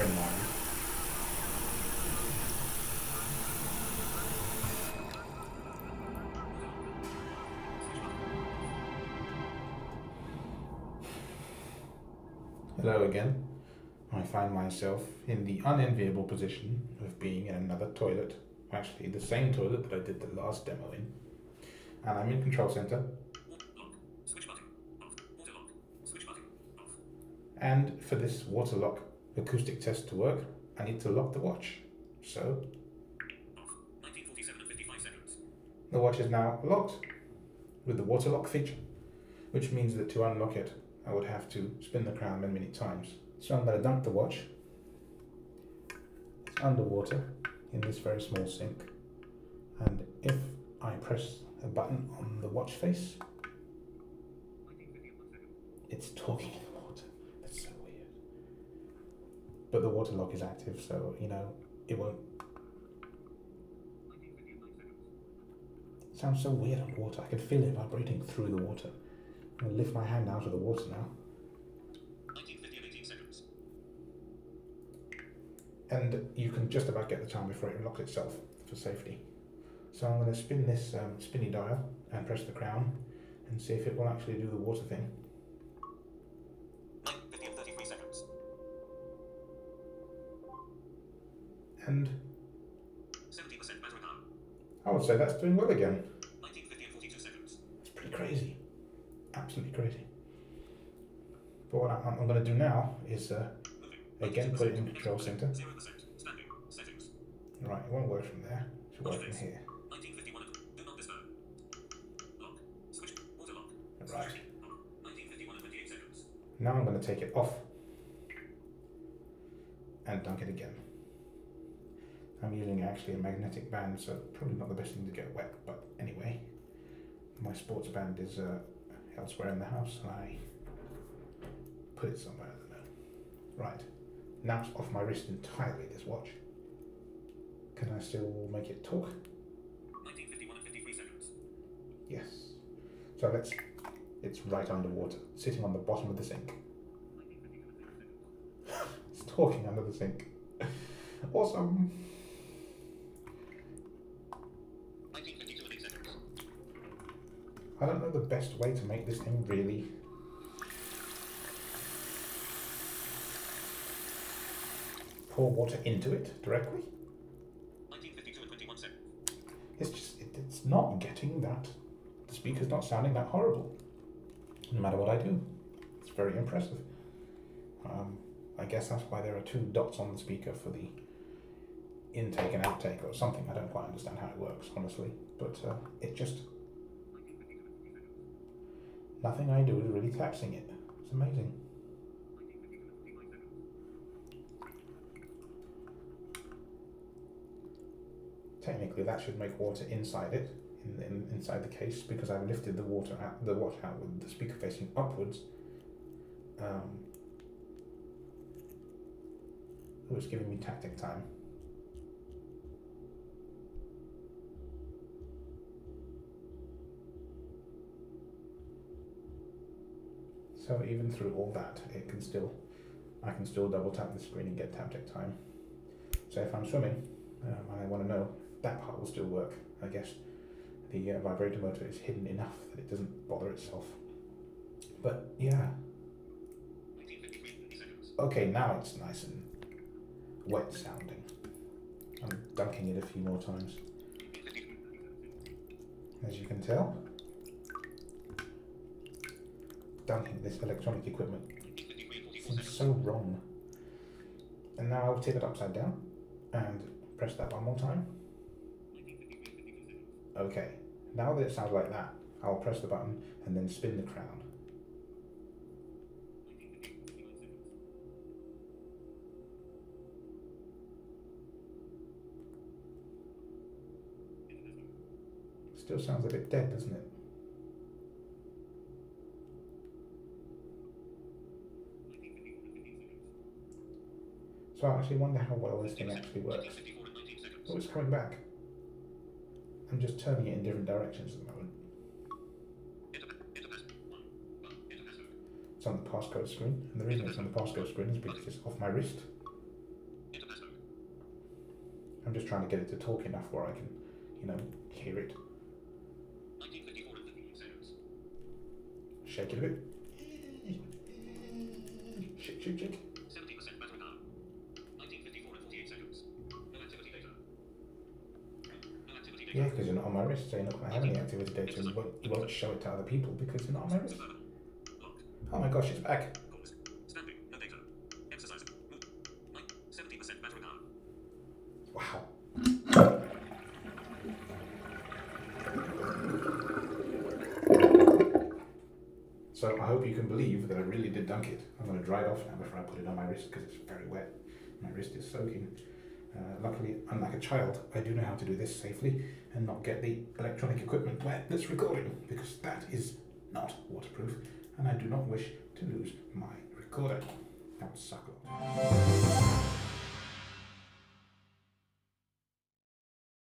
in mind. Hello again. I find myself in the unenviable position of being in another toilet. Actually, the same toilet that I did the last demo in. And I'm in Control Center. And for this water lock acoustic test to work, I need to lock the watch. So, the watch is now locked with the water lock feature, which means that to unlock it, I would have to spin the crown many, many times. So I'm going to dump the watch. It's underwater in this very small sink. And if I press a button on the watch face, it's talking in the water. That's so weird. But the water lock is active, so, it won't. It sounds so weird underwater. I can feel it vibrating through the water. I'm going to lift my hand out of the water now. 18 seconds. And you can just about get the time before it locks itself for safety. So I'm going to spin this spinny dial and press the crown and see if it will actually do the water thing. 9:50 and 33 seconds. And 70% battery power. I would say that's doing well again. 19:50 and 42 seconds. It's pretty crazy. Absolutely crazy. But what I'm going to do now is, again, put it in Control Center. 0%. Standing. Settings. Right, it won't work from there. It should work from here. 1951. Do not disturb. Lock. Switch. Auto lock. Right. 1951 and 28 seconds. Now I'm going to take it off and dunk it again. I'm using actually a magnetic band, so probably not the best thing to get wet, but anyway, my sports band is elsewhere in the house, and I put it somewhere, I don't know. Right, now it's off my wrist entirely, this watch. Can I still make it talk? 1951 and 53 seconds. Yes. So it's right underwater, sitting on the bottom of the sink. It's talking under the sink. Awesome. 1952 and 8 seconds. I don't know the best way to make this thing really pour water into it directly. 1952 and 21 seconds. It's just, it's not getting that. The speaker's not sounding that horrible, no matter what I do. It's very impressive. I guess that's why there are two dots on the speaker for the intake and outtake or something. I don't quite understand how it works, honestly, but it just, nothing I do is really taxing it. It's amazing. Technically, that should make water inside it, inside the case, because I've lifted the watch out with the speaker facing upwards. It was giving me tactic time. So even through all that, I can still double tap the screen and get tactic time. So if I'm swimming and I want to know, that part will still work. I guess the vibrator motor is hidden enough that it doesn't bother itself. But yeah. 1953 seconds. Okay, now it's nice and wet sounding. I'm dunking it a few more times. As you can tell, dunking this electronic equipment seems so wrong. And now I'll tip it upside down and press that one more time. Okay, now that it sounds like that, I'll press the button and then spin the crown. Still sounds a bit dead, doesn't it? So I actually wonder how well this thing actually works. Oh, it's coming back. I'm just turning it in different directions at the moment. It's on the passcode screen, and the reason it's on the passcode screen is because it's off my wrist. I'm just trying to get it to talk enough where I can, hear it. 1954 and 58 seconds. Shake it a bit. Shake. 70% battery power. 1954 and 48 seconds. No activity data. No activity data. Yeah, because you're not on my wrist, so you're not going to have any activity data, and you won't show it to other people because you're not on my wrist. Lock. Oh my gosh, it's back. Calls. Stamping. No data. Exercising. Move. 70% battery power. Wow. So I hope you can believe that I really did dunk it. I'm going to dry it off now before I put it on my wrist because it's very wet. My wrist is soaking. Luckily, unlike a child, I do know how to do this safely and not get the electronic equipment wet that's recording, because that is not waterproof and I do not wish to lose my recorder. That would suck a lot.